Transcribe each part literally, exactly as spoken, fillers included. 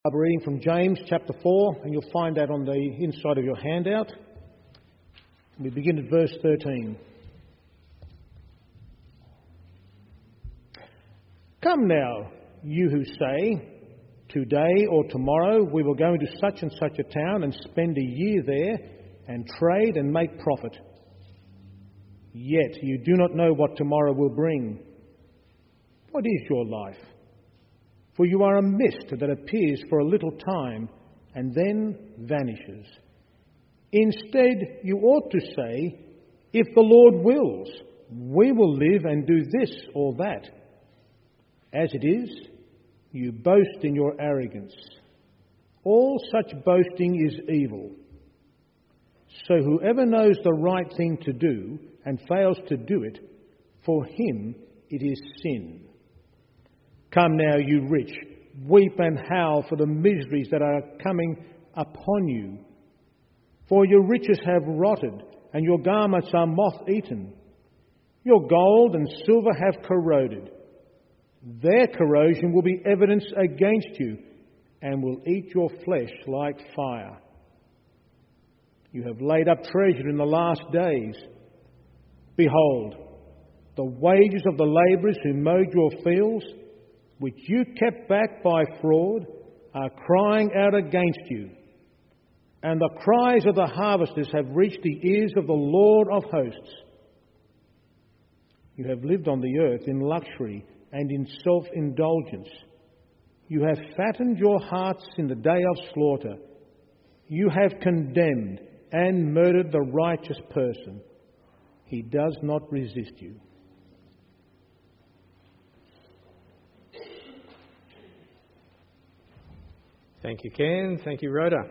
I'll be reading from James chapter four, and you'll find that on the inside of your handout. We begin at verse thirteen. Come now, you who say, today or tomorrow we will go into such and such a town and spend a year there and trade and make profit. Yet you do not know what tomorrow will bring. What is your life? For you are a mist that appears for a little time and then vanishes. Instead, you ought to say, if the Lord wills, we will live and do this or that. As it is, you boast in your arrogance. All such boasting is evil. So whoever knows the right thing to do and fails to do it, for him it is sin. Come now, you rich, weep and howl for the miseries that are coming upon you. For your riches have rotted, and your garments are moth-eaten. Your gold and silver have corroded. Their corrosion will be evidence against you, and will eat your flesh like fire. You have laid up treasure in the last days. Behold, the wages of the labourers who mowed your fields, which you kept back by fraud, are crying out against you. And the cries of the harvesters have reached the ears of the Lord of hosts. You have lived on the earth in luxury and in self-indulgence. You have fattened your hearts in the day of slaughter. You have condemned and murdered the righteous person. He does not resist you. Thank you, Ken. Thank you, Rhoda.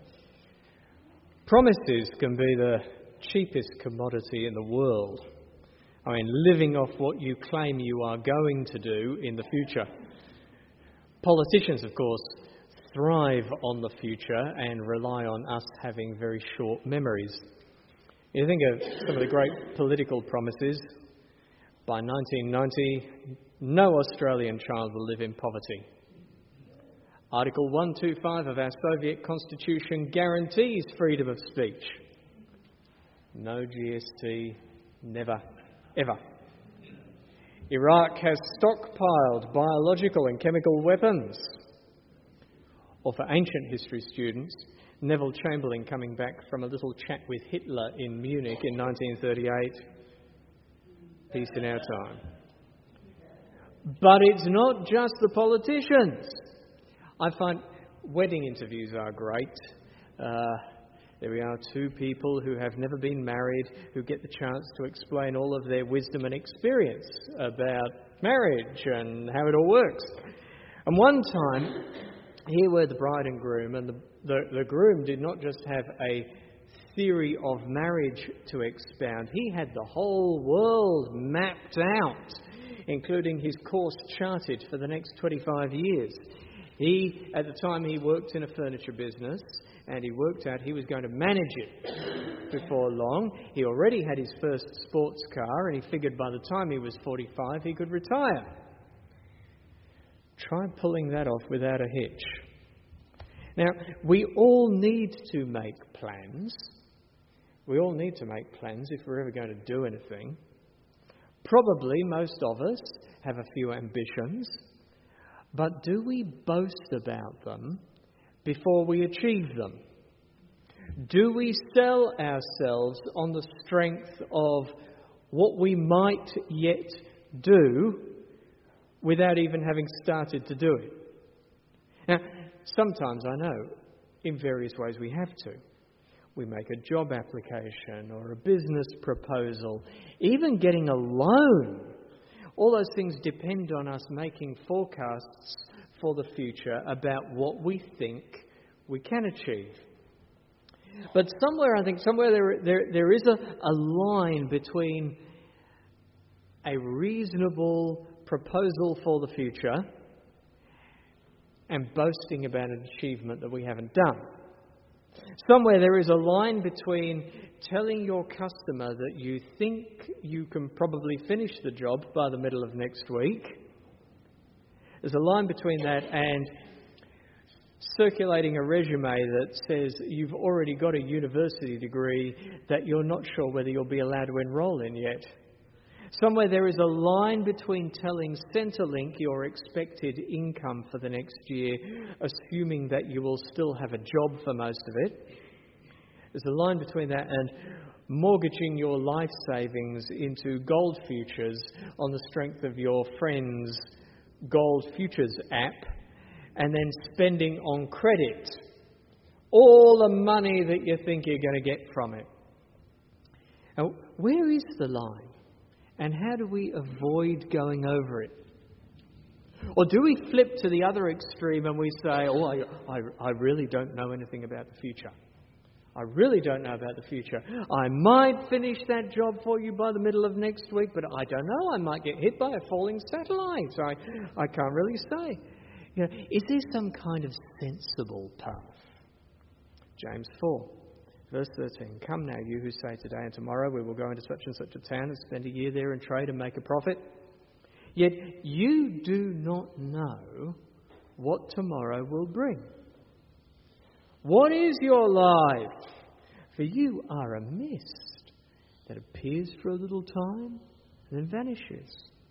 Promises can be the cheapest commodity in the world. I mean, living off what you claim you are going to do in the future. Politicians, of course, thrive on the future and rely on us having very short memories. You think of some of the great political promises. By nineteen ninety, no Australian child will live in poverty. Article one twenty-five of our Soviet Constitution guarantees freedom of speech. No G S T, never, ever. Iraq has stockpiled biological and chemical weapons. Or for ancient history students, Neville Chamberlain coming back from a little chat with Hitler in Munich in nineteen thirty-eight. Peace in our time. But it's not just the politicians. I find wedding interviews are great. Uh, there we are, two people who have never been married who get the chance to explain all of their wisdom and experience about marriage and how it all works. And one time, here were the bride and groom, and the, the, the groom did not just have a theory of marriage to expound, he had the whole world mapped out, including his course charted for the next twenty-five years. He, at the time, he worked in a furniture business, and he worked out he was going to manage it before long. He already had his first sports car, and he figured by the time he was forty-five, he could retire. Try pulling that off without a hitch. Now, we all need to make plans. We all need to make plans if we're ever going to do anything. Probably most of us have a few ambitions. But do we boast about them before we achieve them? Do we sell ourselves on the strength of what we might yet do without even having started to do it? Now, sometimes I know in various ways we have to. We make a job application or a business proposal, even getting a loan. All those things depend on us making forecasts for the future about what we think we can achieve. But somewhere, I think, somewhere there there, there is a, a line between a reasonable proposal for the future and boasting about an achievement that we haven't done. Somewhere there is a line between telling your customer that you think you can probably finish the job by the middle of next week. There's a line between that and circulating a resume that says you've already got a university degree that you're not sure whether you'll be allowed to enrol in yet. Somewhere there is a line between telling Centrelink your expected income for the next year, assuming that you will still have a job for most of it. There's a line between that and mortgaging your life savings into gold futures on the strength of your friend's Gold Futures app, and then spending on credit all the money that you think you're going to get from it. Now, where is the line? And how do we avoid going over it? Or do we flip to the other extreme and we say, oh, I, I, I really don't know anything about the future. I really don't know about the future. I might finish that job for you by the middle of next week, but I don't know. I might get hit by a falling satellite. I, I can't really say. You know, is there some kind of sensible path? James four. Verse thirteen, come now, you who say today and tomorrow we will go into such and such a town and spend a year there and trade and make a profit. Yet you do not know what tomorrow will bring. What is your life? For you are a mist that appears for a little time and then vanishes.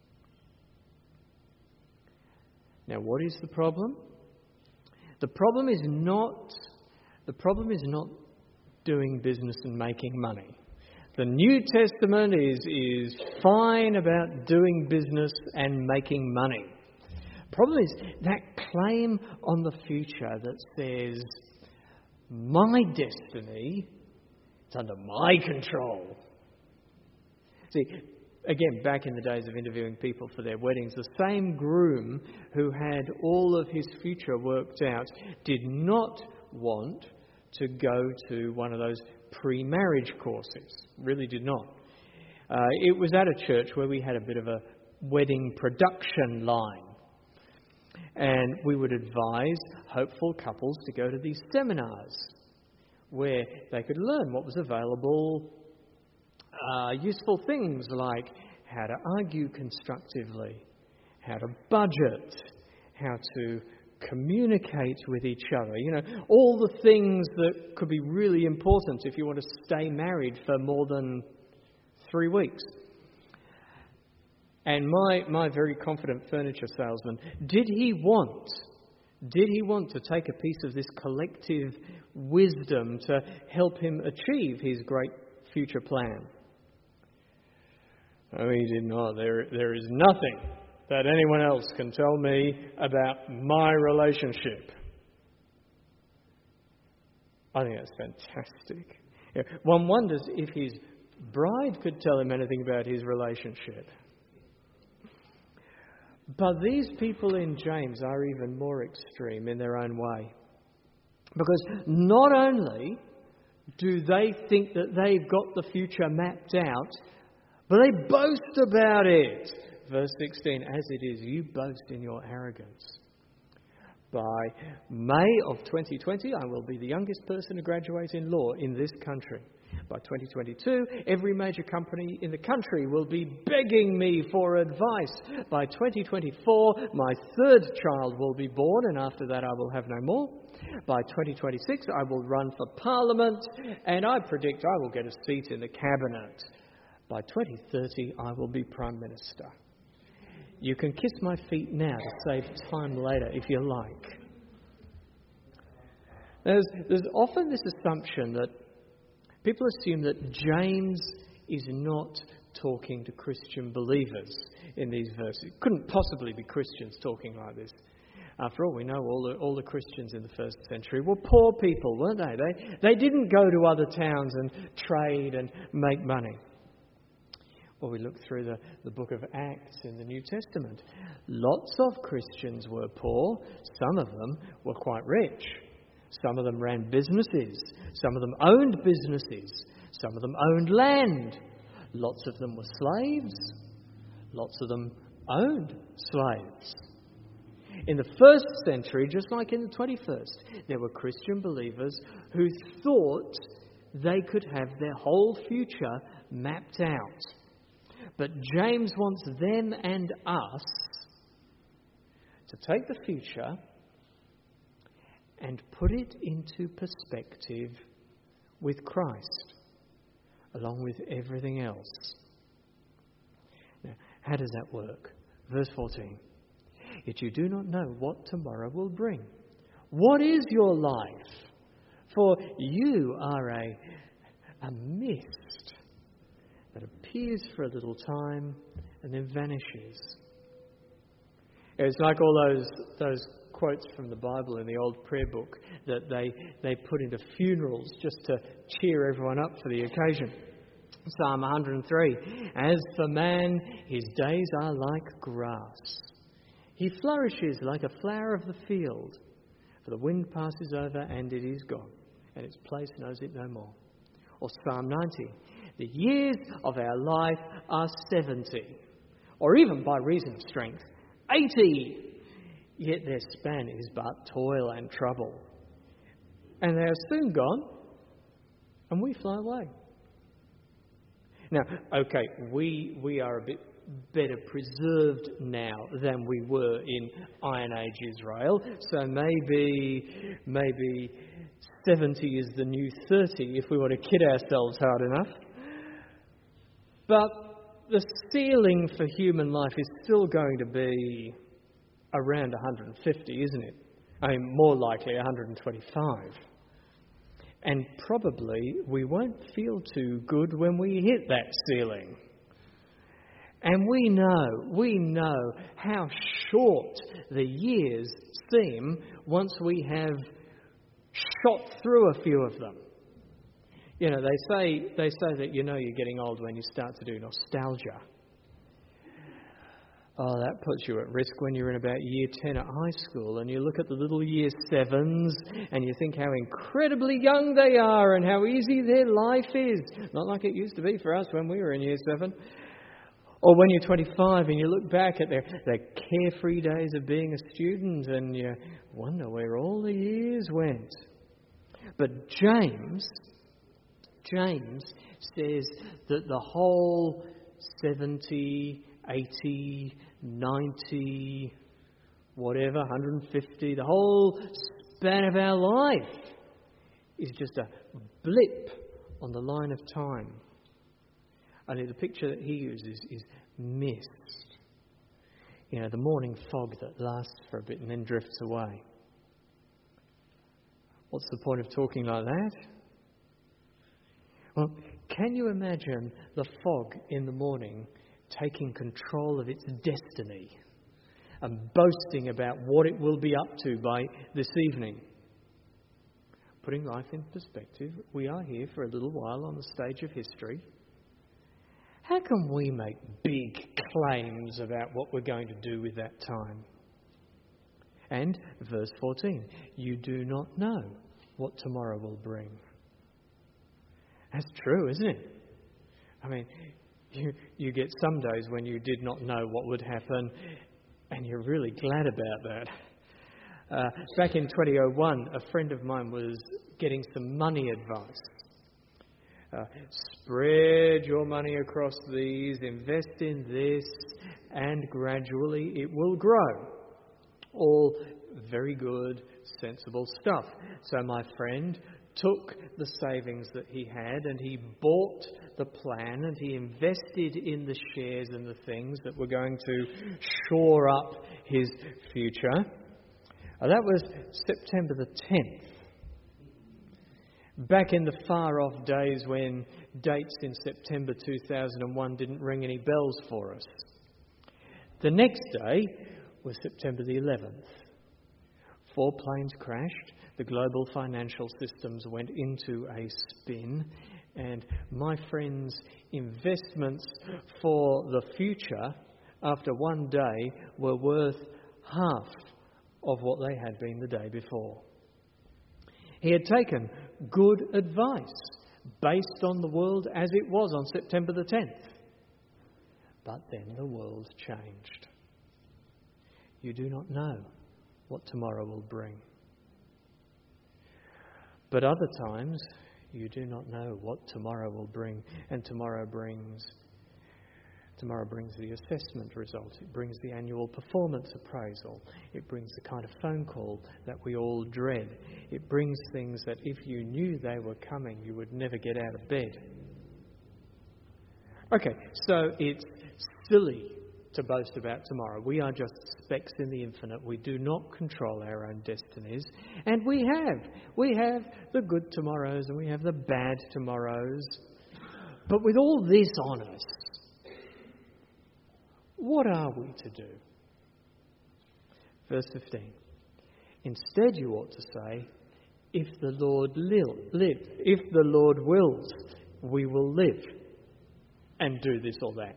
Now, what is the problem? The problem is not, the problem is not doing business and making money. The New Testament is, is fine about doing business and making money. The problem is that claim on the future that says, my destiny is under my control. See, again, back in the days of interviewing people for their weddings, the same groom who had all of his future worked out did not want to go to one of those pre-marriage courses. Really did not. Uh, it was at a church where we had a bit of a wedding production line. And we would advise hopeful couples to go to these seminars where they could learn what was available, uh, useful things like how to argue constructively, how to budget, how to communicate with each other. You know, all the things that could be really important if you want to stay married for more than three weeks. And my, my very confident furniture salesman, did he want, did he want to take a piece of this collective wisdom to help him achieve his great future plan? No, he did not. There, there is nothing that anyone else can tell me about my relationship. I think that's fantastic. Yeah, one wonders if his bride could tell him anything about his relationship. But these people in James are even more extreme in their own way. Because not only do they think that they've got the future mapped out, but they boast about it. Verse sixteen, as it is, you boast in your arrogance. By May of twenty twenty, I will be the youngest person to graduate in law in this country. By twenty twenty-two, every major company in the country will be begging me for advice. By twenty twenty-four, my third child will be born, and after that I will have no more. By twenty twenty-six, I will run for Parliament, and I predict I will get a seat in the Cabinet. By twenty thirty, I will be Prime Minister. You can kiss my feet now to save time later if you like. There's, there's often this assumption that people assume that James is not talking to Christian believers in these verses. It couldn't possibly be Christians talking like this. After all, we know all the, all the Christians in the first century were poor people, weren't they? They, they didn't go to other towns and trade and make money. Well, we look through the, the book of Acts in the New Testament. Lots of Christians were poor. Some of them were quite rich. Some of them ran businesses. Some of them owned businesses. Some of them owned land. Lots of them were slaves. Lots of them owned slaves. In the first century, just like in the twenty-first, there were Christian believers who thought they could have their whole future mapped out. But James wants them and us to take the future and put it into perspective with Christ, along with everything else. Now, how does that work? Verse fourteen. Yet you do not know what tomorrow will bring. What is your life? For you are a, a mist that appears for a little time and then vanishes. It's like all those those quotes from the Bible in the old prayer book that they, they put into funerals just to cheer everyone up for the occasion. Psalm one hundred three. As for man, his days are like grass. He flourishes like a flower of the field. For the wind passes over and it is gone, and its place knows it no more. Or Psalm ninety. The years of our life are seventy, or even by reason of strength, eighty. Yet their span is but toil and trouble. And they are soon gone, and we fly away. Now, okay, we we are a bit better preserved now than we were in Iron Age Israel. So maybe maybe seventy is the new thirty if we want to kid ourselves hard enough. But the ceiling for human life is still going to be around one hundred fifty, isn't it? I mean, more likely one hundred twenty-five. And probably we won't feel too good when we hit that ceiling. And we know, we know how short the years seem once we have shot through a few of them. You know, they say they say that you know you're getting old when you start to do nostalgia. Oh, that puts you at risk when you're in about year ten at high school and you look at the little year sevens and you think how incredibly young they are and how easy their life is. Not like it used to be for us when we were in year seven. Or when you're twenty-five and you look back at their, their carefree days of being a student and you wonder where all the years went. But James, James says that the whole seventy, eighty, ninety, whatever, one hundred fifty, the whole span of our life is just a blip on the line of time. Only the picture that he uses is mist. You know, the morning fog that lasts for a bit and then drifts away. What's the point of talking like that? Well, can you imagine the fog in the morning taking control of its destiny and boasting about what it will be up to by this evening? Putting life in perspective, we are here for a little while on the stage of history. How can we make big claims about what we're going to do with that time? And verse fourteen, you do not know what tomorrow will bring. That's true, isn't it? I mean, you, you get some days when you did not know what would happen, and you're really glad about that. Uh, back in twenty oh one, a friend of mine was getting some money advice. Uh, spread your money across these, invest in this, and gradually it will grow. All very good, sensible stuff. So my friend took the savings that he had and he bought the plan and he invested in the shares and the things that were going to shore up his future. Uh, that was September the tenth. Back in the far-off days when dates in September two thousand one didn't ring any bells for us. The next day was September the eleventh. Four planes crashed, the global financial systems went into a spin, and my friend's investments for the future after one day were worth half of what they had been the day before. He had taken good advice based on the world as it was on September the tenth. But then the world changed. You do not know what tomorrow will bring. But other times, you do not know what tomorrow will bring. And tomorrow brings Tomorrow brings the assessment result. It brings the annual performance appraisal. It brings the kind of phone call that we all dread. It brings things that if you knew they were coming, you would never get out of bed. Okay, so it's silly to boast about tomorrow. We are just specks in the infinite. We do not control our own destinies. And we have. We have the good tomorrows and we have the bad tomorrows. But with all this on us, what are we to do? Verse fifteen. Instead, you ought to say, if the Lord li- live, if the Lord wills, we will live and do this or that.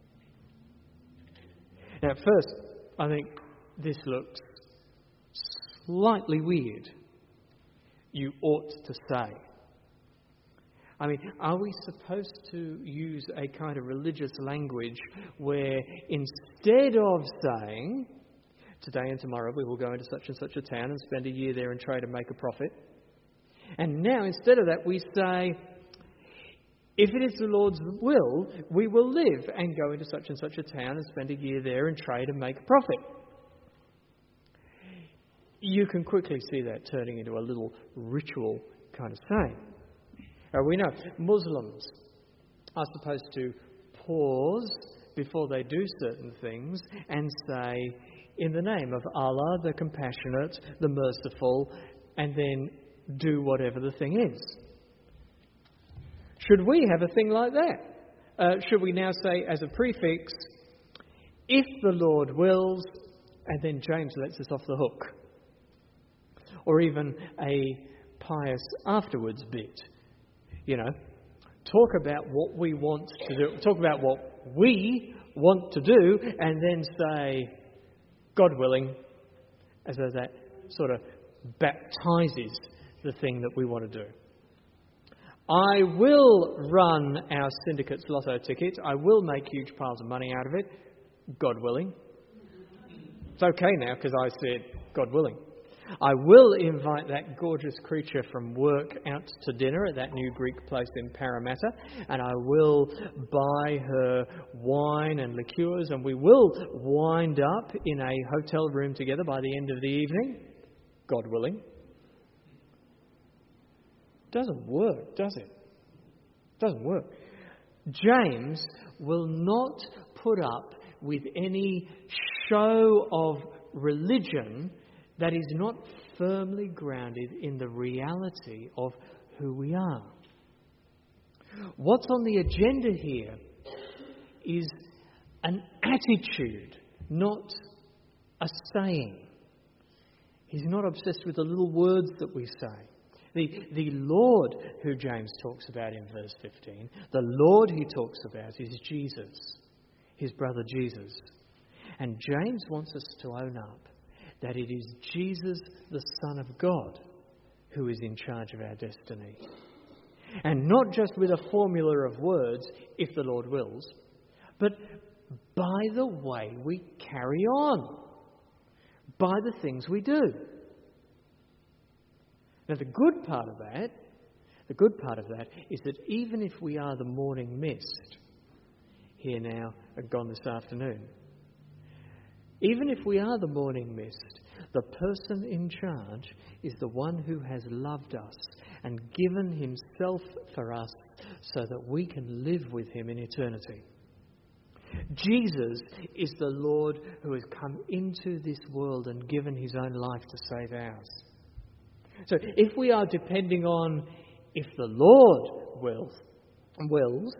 Now, at first, I think this looks slightly weird. You ought to say. I mean, are we supposed to use a kind of religious language where instead of saying, today and tomorrow we will go into such and such a town and spend a year there and trade and make a profit, and now instead of that we say, if it is the Lord's will, we will live and go into such and such a town and spend a year there and trade and make a profit. You can quickly see that turning into a little ritual kind of saying. Uh, we know Muslims are supposed to pause before they do certain things and say, in the name of Allah, the compassionate, the merciful, and then do whatever the thing is. Should we have a thing like that? Uh, should we now say as a prefix, if the Lord wills, and then James lets us off the hook? Or even a pious afterwards bit. You know, talk about what we want to do, talk about what we want to do, and then say, God willing, as though that sort of baptizes the thing that we want to do. I will run our syndicate's lotto ticket. I will make huge piles of money out of it, God willing. It's okay now because I said, God willing. I will invite that gorgeous creature from work out to dinner at that new Greek place in Parramatta, and I will buy her wine and liqueurs, and we will wind up in a hotel room together by the end of the evening, God willing. Doesn't work, does it? Doesn't work. James will not put up with any show of religion that is not firmly grounded in the reality of who we are. What's on the agenda here is an attitude, not a saying. He's not obsessed with the little words that we say. The, the Lord who James talks about in verse fifteen, the Lord he talks about is Jesus, his brother Jesus. And James wants us to own up that it is Jesus, the Son of God, who is in charge of our destiny. And not just with a formula of words, if the Lord wills, but by the way we carry on, by the things we do. Now the good part of that, the good part of that is that even if we are the morning mist, here now and gone this afternoon, even if we are the morning mist, the person in charge is the one who has loved us and given himself for us so that we can live with him in eternity. Jesus is the Lord who has come into this world and given his own life to save ours. So if we are depending on if the Lord wills, wills,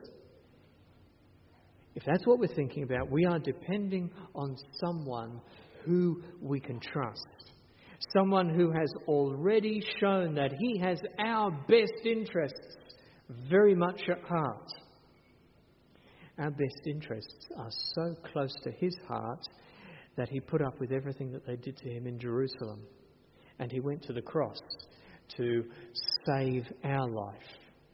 if that's what we're thinking about, we are depending on someone who we can trust. Someone who has already shown that he has our best interests very much at heart. Our best interests are so close to his heart that he put up with everything that they did to him in Jerusalem. And he went to the cross to save our life.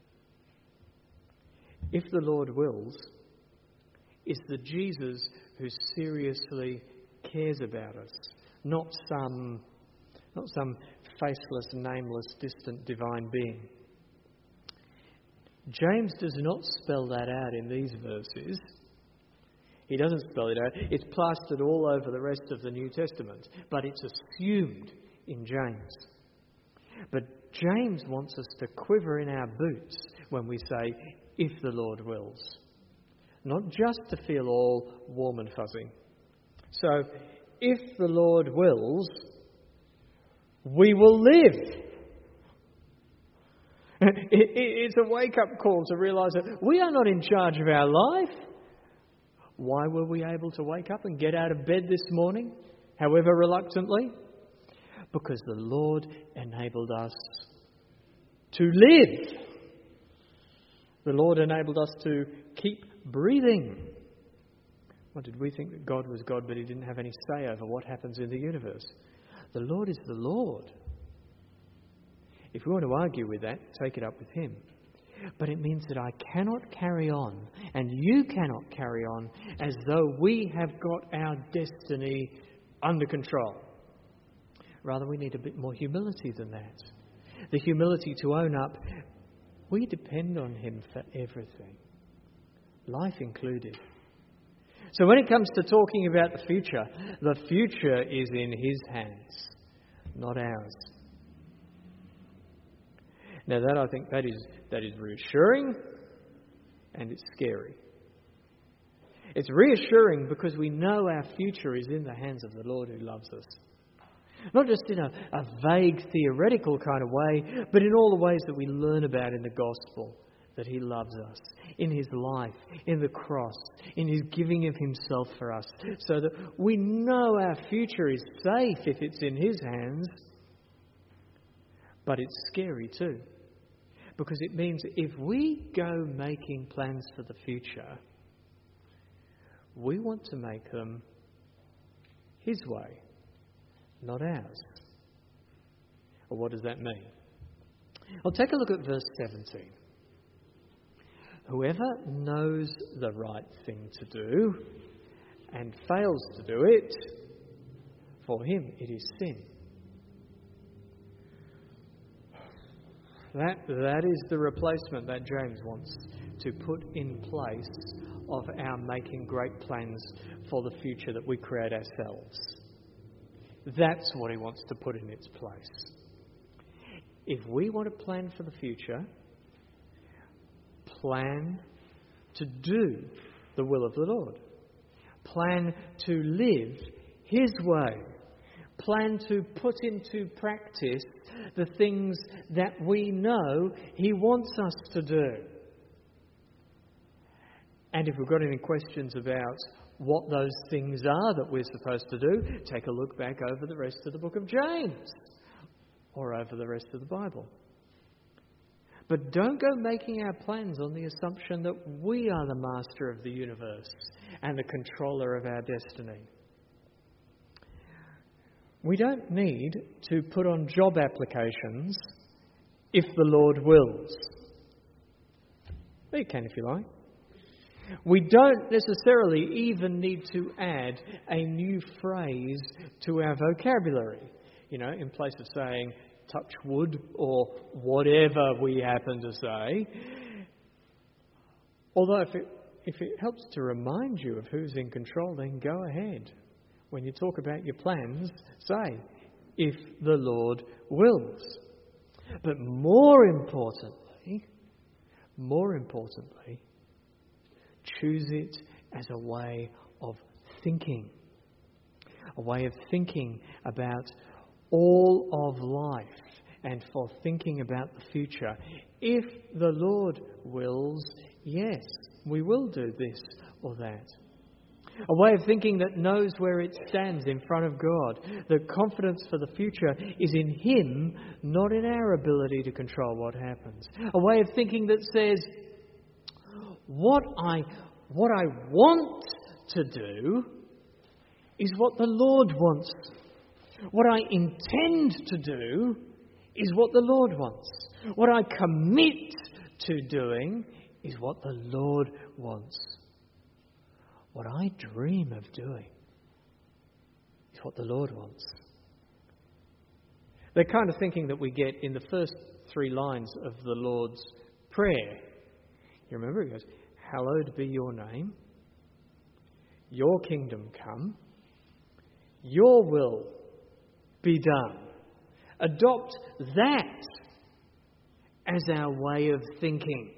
If the Lord wills, is the Jesus who seriously cares about us, not some, not some faceless, nameless, distant divine being. James does not spell that out in these verses. He doesn't spell it out. It's plastered all over the rest of the New Testament, but it's assumed in James. But James wants us to quiver in our boots when we say, if the Lord wills. Not just to feel all warm and fuzzy. So, if the Lord wills, we will live. It's a wake-up call to realise that we are not in charge of our life. Why were we able to wake up and get out of bed this morning, however reluctantly? Because the Lord enabled us to live. The Lord enabled us to keep breathing. What did we think that God was God, but he didn't have any say over what happens in the universe? The Lord is the Lord. If we want to argue with that, take it up with him. But it means that I cannot carry on, and you cannot carry on, as though we have got our destiny under control. Rather, we need a bit more humility than that. The humility to own up, we depend on him for everything, life included. So when it comes to talking about the future, the future is in his hands, not ours. Now that I think that is that is reassuring, and it's scary. It's reassuring because we know our future is in the hands of the Lord who loves us. Not just in a, a vague theoretical kind of way, but in all the ways that we learn about in the gospel, that he loves us, in his life, in the cross, in his giving of himself for us, so that we know our future is safe if it's in his hands. But it's scary too, because it means if we go making plans for the future, we want to make them his way, not ours. Well, what does that mean? Well, take a look at verse seventeen. Whoever knows the right thing to do and fails to do it, for him it is sin. That, that is the replacement that James wants to put in place of our making great plans for the future that we create ourselves. That's what he wants to put in its place. If we want to plan for the future, plan to do the will of the Lord. Plan to live his way. Plan to put into practice the things that we know he wants us to do. And if we've got any questions about what those things are that we're supposed to do, take a look back over the rest of the book of James or over the rest of the Bible. But don't go making our plans on the assumption that we are the master of the universe and the controller of our destiny. We don't need to put on job applications if the Lord wills. You can if you like. We don't necessarily even need to add a new phrase to our vocabulary. You know, in place of saying touch wood or whatever we happen to say. Although if it, if it helps to remind you of who's in control, then go ahead. When you talk about your plans, say, if the Lord wills. But more importantly, more importantly, choose it as a way of thinking. A way of thinking about all of life and for thinking about the future. If the Lord wills, yes, we will do this or that. A way of thinking that knows where it stands in front of God. That confidence for the future is in him, not in our ability to control what happens. A way of thinking that says, what I, what I want to do is what the Lord wants. What I intend to do is what the Lord wants. What I commit to doing is what the Lord wants. What I dream of doing is what the Lord wants. The kind of thinking that we get in the first three lines of the Lord's Prayer. You remember, he goes, hallowed be your name. your kingdom come, your will be done. Adopt that as our way of thinking.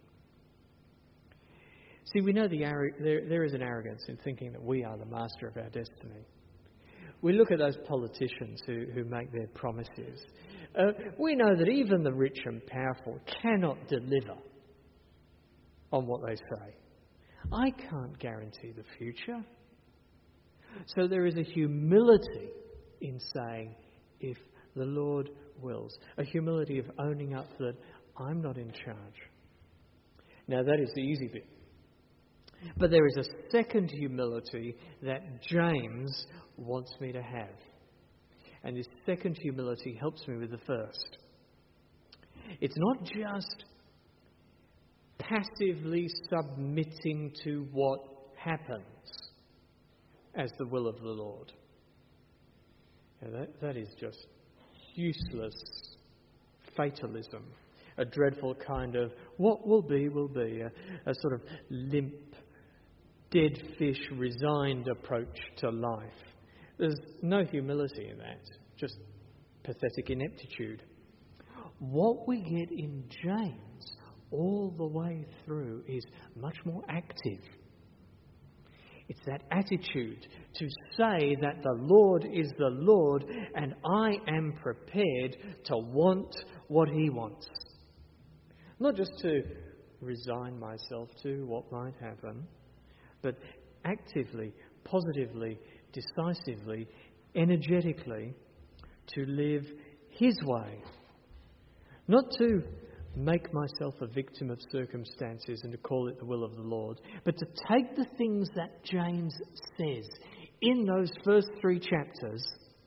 See, we know the there, there is an arrogance in thinking that we are the master of our destiny. We look at those politicians who, who make their promises. Uh, we know that even the rich and powerful cannot deliver on what they say. I can't guarantee the future. So there is a humility in saying, if the Lord wills. A humility of owning up that I'm not in charge. Now that is the easy bit. But there is a second humility that James wants me to have. And this second humility helps me with the first. It's not just passively submitting to what happens as the will of the Lord. Now that, that is just useless fatalism. A dreadful kind of what will be, will be. A, a sort of limp, dead fish, resigned approach to life. There's no humility in that, just pathetic ineptitude. What we get in James all the way through is much more active. It's that attitude to say that the Lord is the Lord and I am prepared to want what He wants. Not just to resign myself to what might happen, but actively, positively, decisively, energetically to live His way. Not to make myself a victim of circumstances and to call it the will of the Lord, but to take the things that James says in those first three chapters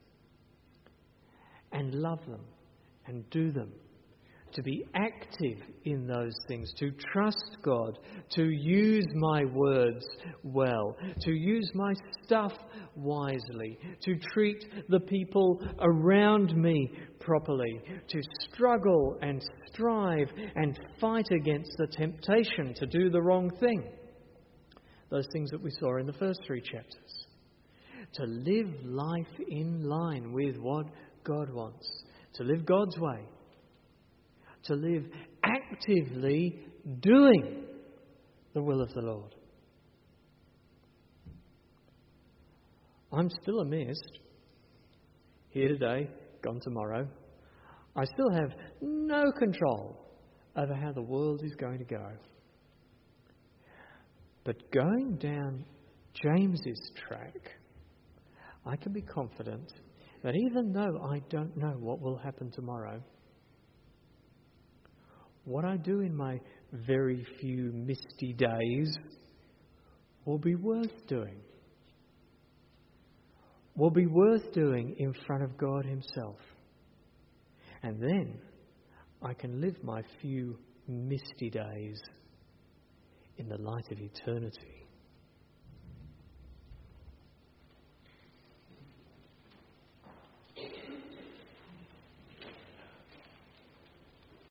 and love them and do them. To be active in those things, to trust God, to use my words well, to use my stuff wisely, to treat the people around me properly, to struggle and strive and fight against the temptation to do the wrong thing. Those things that we saw in the first three chapters. To live life in line with what God wants, to live God's way. To live actively doing the will of the Lord. I'm still a mist. Here today, gone tomorrow. I still have no control over how the world is going to go. But going down James's track, I can be confident that even though I don't know what will happen tomorrow, what I do in my very few misty days will be worth doing. Will be worth doing in front of God Himself. And then I can live my few misty days in the light of eternity.